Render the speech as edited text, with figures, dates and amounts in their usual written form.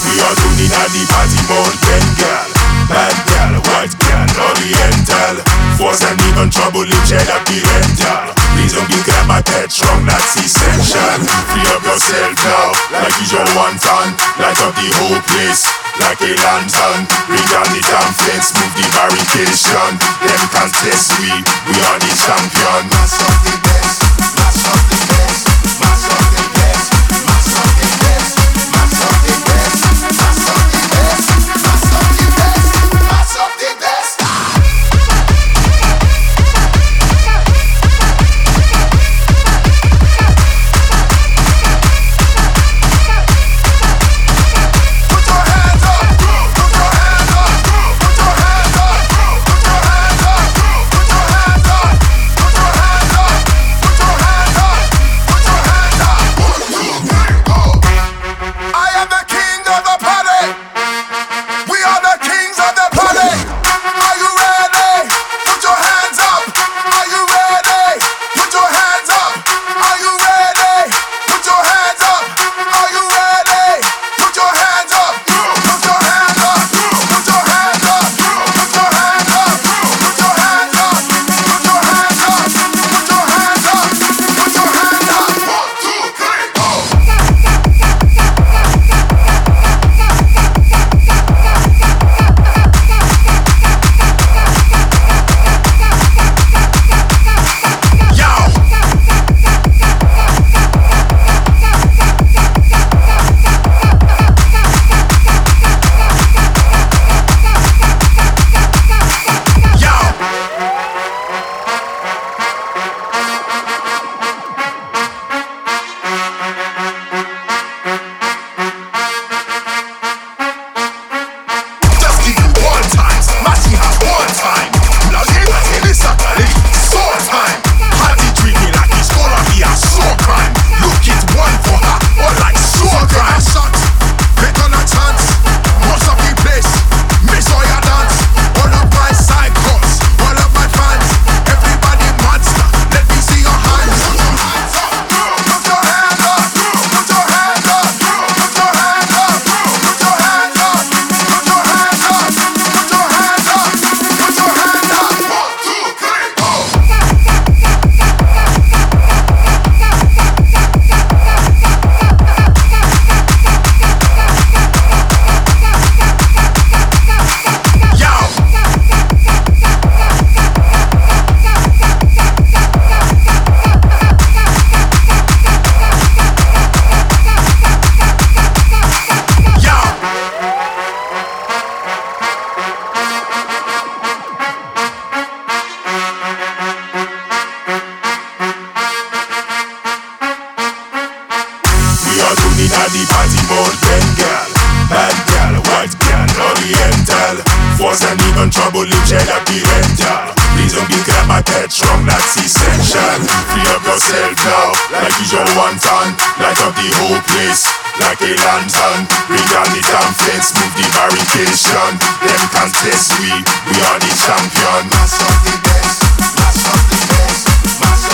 We are tuning at the party mode, Bengal. Bad gal, white gal, oriental. Force and even trouble in cheddar parental. Please don't be grab my pet strong, that's essential. Free up yourself now, like it's your one ton. Light up the whole place, like a lantern. Bring down the damn fence, move the barricade. Them can't test we are the champion. Mass of the best, mass of the best, mass of the best, mass of the best, mass of the best, mass of the best, mass of the best, mass of the best. The party mode, Bengal. Bad gal, white gal, oriental. Force and even trouble in cheddar parental. Please don't be grab my pet strong, that's essential. Free up yourself now, like it's your one ton. Light up the whole place, like a lantern. Bring down the damn fence, move the barricade. Them can't test we are the champion. Mass of the best, mass of the best, mass